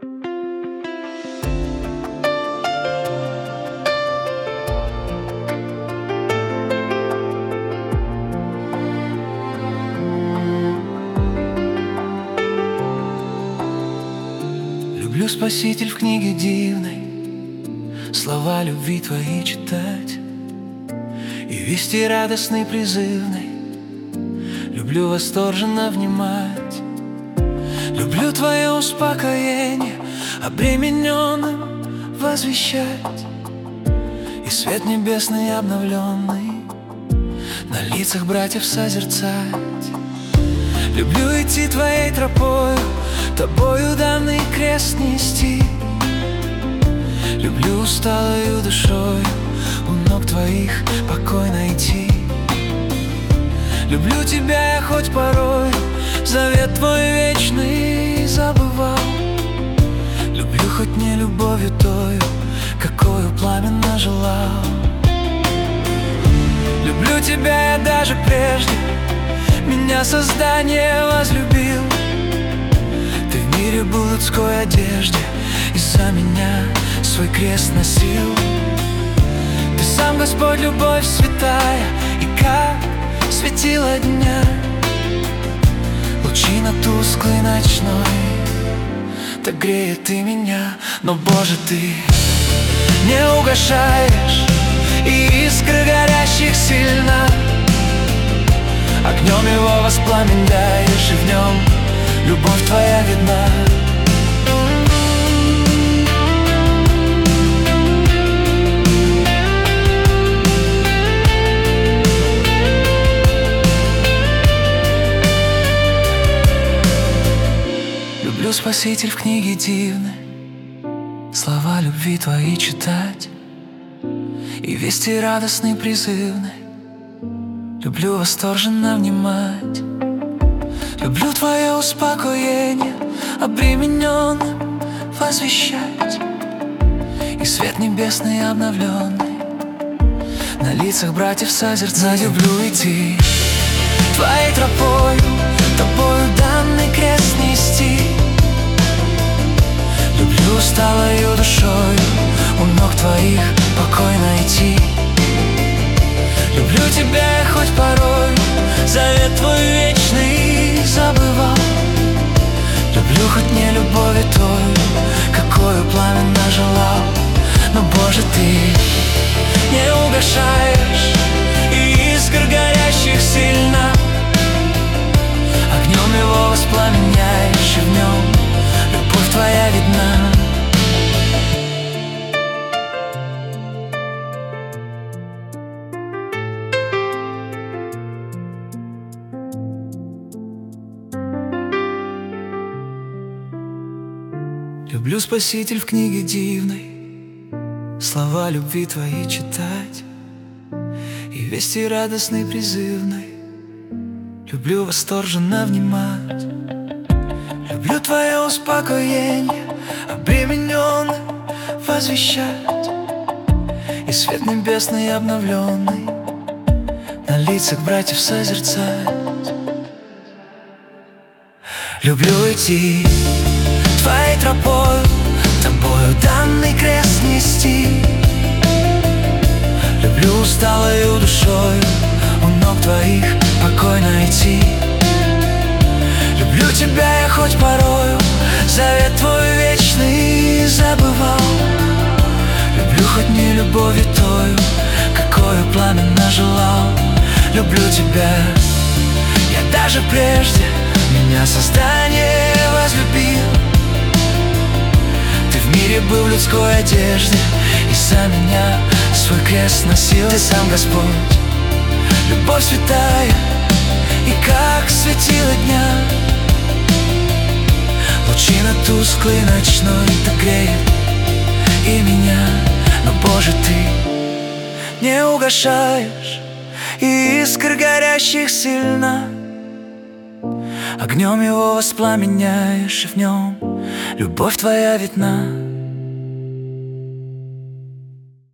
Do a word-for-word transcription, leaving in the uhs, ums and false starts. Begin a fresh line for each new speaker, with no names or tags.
Люблю, Спаситель, в книге дивной слова любви Твои читать и вести радостный, призывный. Люблю восторженно внимать. Люблю Твое успокоение обремененным возвещать, и свет небесный обновленный на лицах братьев созерцать. Люблю идти Твоей тропою, Тобою данный крест нести. Люблю усталою душою у ног Твоих покой найти. Люблю Тебя я хоть порой завет Твой вечный забывал. Люблю хоть не любовью тою, какую пламенно желал. Люблю Тебя я даже прежде меня создание возлюбил. Ты в мире был в людской одежде и за меня свой крест носил. Ты сам, Господь, любовь святая, и как светило дня лучина тусклый ночной, так греет Ты меня. Но, Боже, Ты не угашаешь, и искры горящих сильно огнем его воспламеняешь, и в нем любовь Твоя видна. Люблю, Спаситель, в книге дивной слова любви Твои читать и вести радостный, призывный. Люблю восторженно внимать. Люблю Твое успокоение обремененным возвещать, и свет небесный обновленный на лицах братьев созерцать. Люблю идти Твоей тропою, Тобою данный крест нести. Люблю усталою душою у ног Твоих покой найти. Люблю Тебя я хоть порой завет Твой вечный забывал. Люблю хоть не любовью тою, какую пламенно желал. Но, Боже, Ты не угашаешь, и искр горящих сильно огнем его воспламеняешь, и в нем любовь Твоя видна. Люблю, Спаситель, в книге дивной слова любви Твои читать и вести радостный, призывный. Люблю восторженно внимать. Люблю Твое успокоение обремененным возвещать, и свет небесный обновленный на лицах братьев созерцать. Люблю идти Твоей тропою, Тобою данный крест нести. Люблю усталою душою у ног Твоих покой найти. Люблю Тебя я хоть порою завет Твой вечный забывал. Люблю хоть не любовью тою, какую пламенно желал. Люблю Тебя я даже прежде меня создание возлюбил. Ты в мире был в людской одежде и за меня свой крест носил. Ты сам, Господь, любовь святая, и как светило дня лучина тусклый ночной, так греет и меня. Но, Боже, Ты не угашаешь, и искр горящих сильно огнем его воспламеняешь, и в нем любовь Твоя видна.